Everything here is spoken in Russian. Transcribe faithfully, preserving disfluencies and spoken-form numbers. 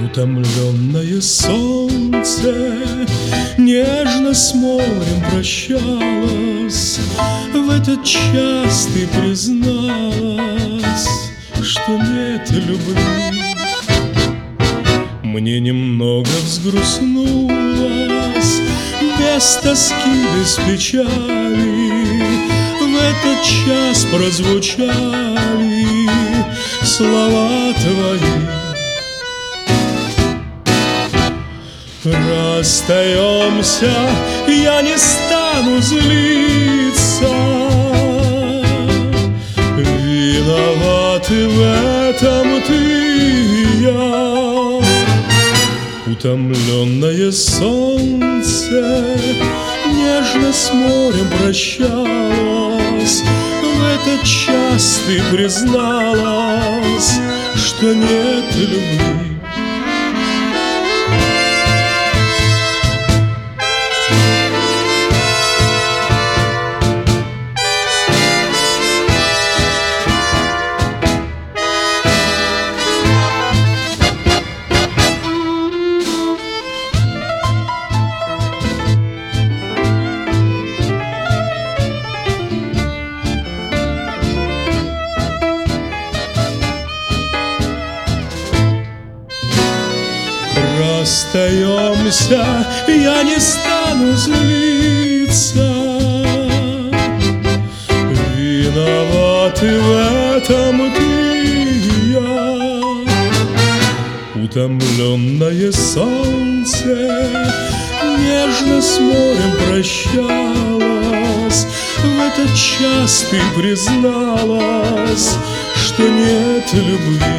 Утомленное солнце нежно с морем прощалось. В этот час ты призналась, что нет любви. Мне немного взгрустнулось, без тоски, без печали. В этот час прозвучали слова твои. Расстаемся, я не стану злиться. Виноват и в этом ты и я. Утомленное солнце нежно с морем прощалось. В этот час ты призналась, что нет любви. Расстаемся, я не стану злиться. Виноват и в этом ты и я. Утомленное солнце нежно с морем прощалось. В этот час ты призналась, что нет любви.